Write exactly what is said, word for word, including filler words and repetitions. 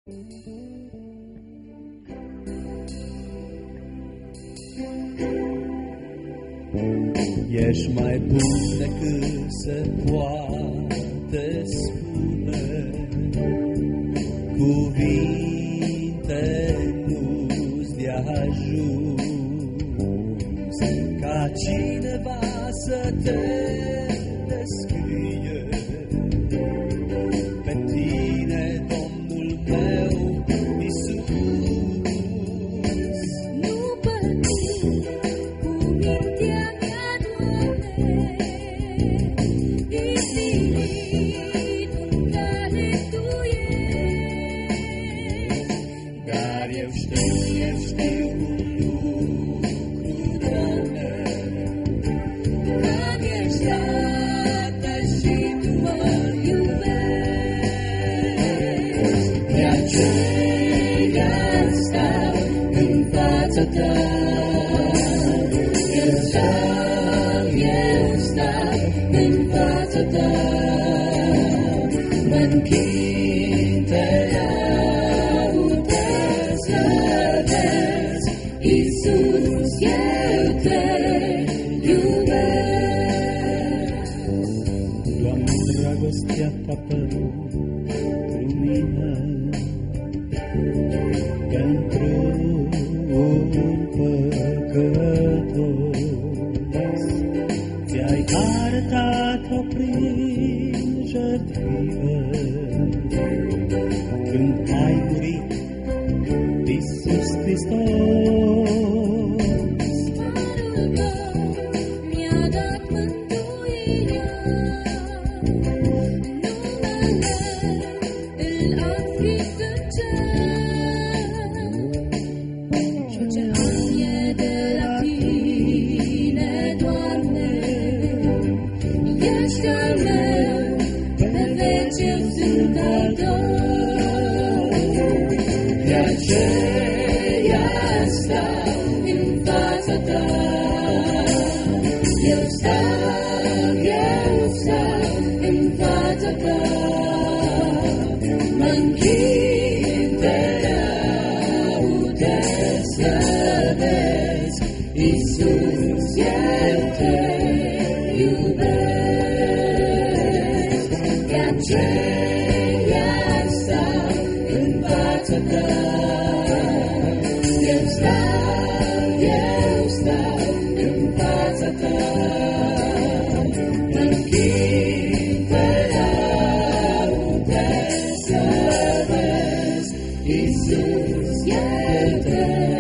Ești mai bun decât se poate spune, cuvinte nu-ți de ajuns, ca cineva să te descrie pe tine, Domnul meu, Iisus. Nu părți cu mintea mea, Doamne, izbelitul care Tu ești. Dar eu știu, eu știu un lucru, Doamne, Că-mi ești Tată și Tu mă iubești. de aceea stau în fața Ta. Eu stau, eu stau în fața Ta, Mă-nchin, Te laud, Te slăvesc, Iisus, eu Te iubesc. Doamne, dragostea Ta pentru mine, pentru un păcătos, Ți-ai arătat-o prin jertfire, când ai murit, Iisus Hristos. Harul Tău mi-a dat mântuirea, numele îl am scris în cer. Și ce am e de la Tine, Doamne, ești al meu, pe veci eu sunt al Tău. De aceea stau În fața Ta, eu stau, eu stau în fața Ta, mă-nchin, Te laud, Te slăvesc, Iisus, eu Te iubesc. De aceea stau în fața Ta. Eu stau, eu stau în fața Ta. Mă-nchin, Te laud, Te slăvesc, Iisus, eu Te